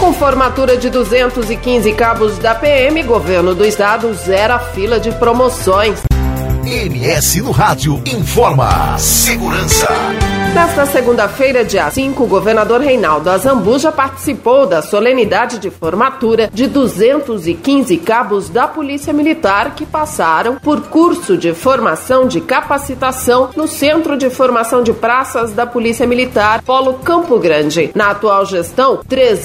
Com formatura de 215 cabos da PM, governo do estado zera a fila de promoções. MS no Rádio informa segurança. Nesta segunda-feira, dia 5, o governador Reinaldo Azambuja participou da solenidade de formatura de 215 cabos da Polícia Militar que passaram por curso de formação de capacitação no Centro de Formação de Praças da Polícia Militar, Polo Campo Grande. Na atual gestão,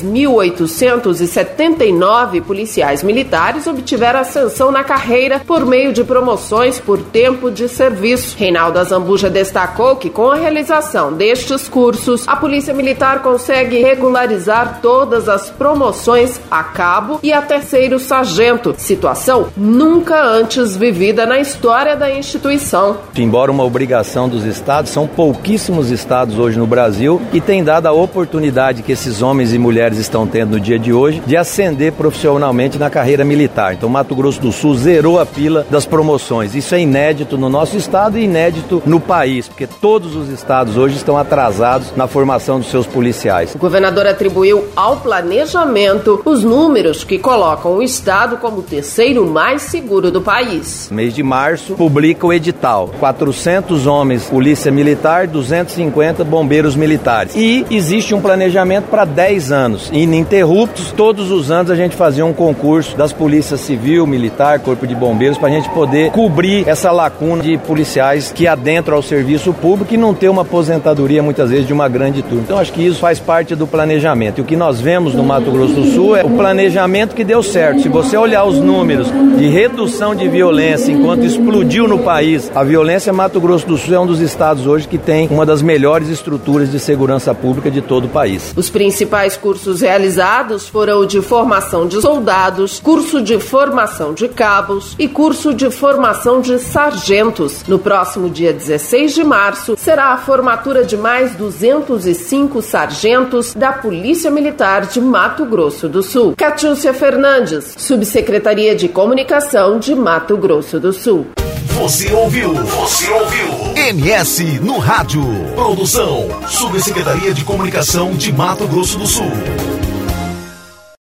3.879 policiais militares obtiveram ascensão na carreira por meio de promoções por tempo de serviço. Reinaldo Azambuja destacou que, com a realização destes cursos, a Polícia Militar consegue regularizar todas as promoções a cabo e a terceiro sargento, situação nunca antes vivida na história da instituição. Embora uma obrigação dos estados, são pouquíssimos estados hoje no Brasil e tem dado a oportunidade que esses homens e mulheres estão tendo no dia de hoje de ascender profissionalmente na carreira militar. Então, Mato Grosso do Sul zerou a pila das promoções. Isso é inédito no nosso estado e inédito no país, porque todos os estados hoje estão atrasados na formação dos seus policiais. O governador atribuiu ao planejamento os números que colocam o estado como o terceiro mais seguro do país. No mês de março, publica o edital. 400 homens, polícia militar, 250 bombeiros militares. E existe um planejamento para 10 anos, ininterruptos. Todos os anos a gente fazia um concurso das polícias civil, militar, corpo de bombeiros, para a gente poder cobrir essa lacuna de policiais que adentram ao serviço público e não ter uma aposentadoria muitas vezes de uma grande turma. Então acho que isso faz parte do planejamento. E o que nós vemos no Mato Grosso do Sul é o planejamento que deu certo. Se você olhar os números de redução de violência enquanto explodiu no país, a violência, Mato Grosso do Sul é um dos estados hoje que tem uma das melhores estruturas de segurança pública de todo o país. Os principais cursos realizados foram o de formação de soldados, curso de formação de cabos e curso de formação de sargentos. No próximo dia 16 de março, será a formatura de mais 205 sargentos da Polícia Militar de Mato Grosso do Sul. Catiúcia Fernandes, Subsecretaria de Comunicação de Mato Grosso do Sul. Você ouviu MS no Rádio. Produção, Subsecretaria de Comunicação de Mato Grosso do Sul.